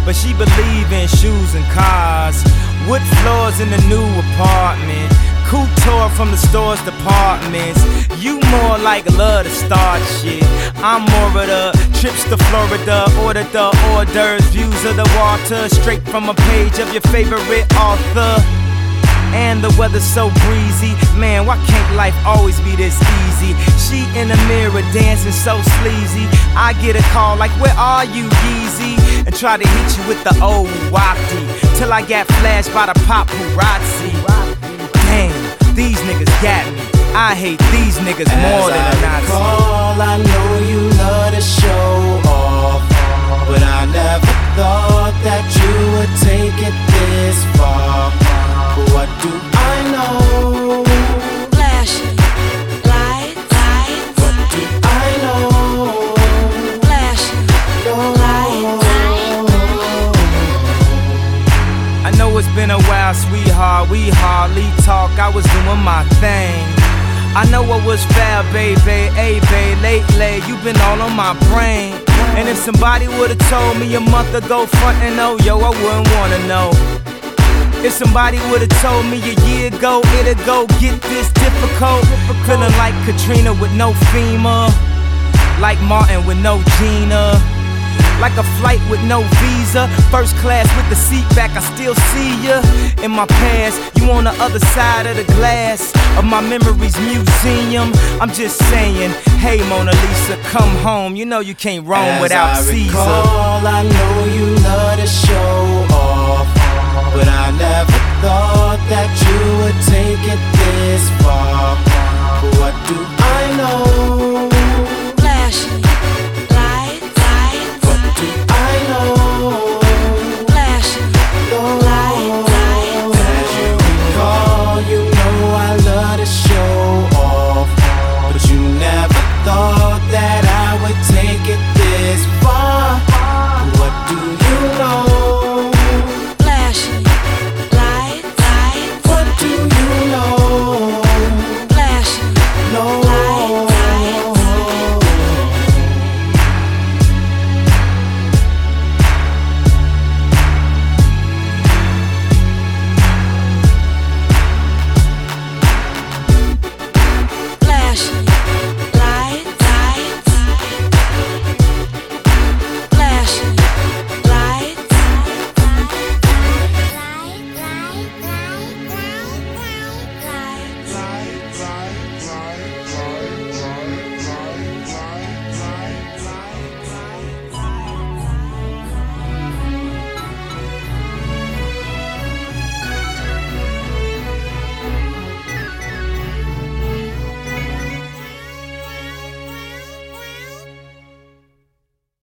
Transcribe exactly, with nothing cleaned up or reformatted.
but she believe in shoes and cars. Wood floors in the new apartment, couture from the store's departments. You more like love to start shit. I'm more of the trips to Florida, order the hors d'oeuvres, views of the water, straight from a page of your favorite author. And the weather's so breezy, man, why can't life always be this easy? She in the mirror dancing so sleazy. I get a call like, where are you, Yeezy? And try to hit you with the old wafty, till I got flashed by the paparazzi. Damn, these niggas got me. I hate these niggas more than a Nazi. Call, I know you love to show off, but I never thought that you would take it this far. What do I know? Flashing lights, lights. What do I know? Flashing lights. I know it's been a while, sweetheart, we hardly talk. I was doing my thing. I know what was fair, baby, hey, babe, lately you been all on my brain. And if somebody would've told me a month ago, front and oh, yo, I wouldn't wanna know. If somebody would've told me a year ago, it'd go get this difficult. Feeling like Katrina with no FEMA, like Martin with no Gina, like a flight with no visa, first class with the seat back, I still see ya. In my past, you on the other side of the glass of my memories museum. I'm just saying, hey Mona Lisa, come home. You know you can't roam As without I Caesar. recall, I know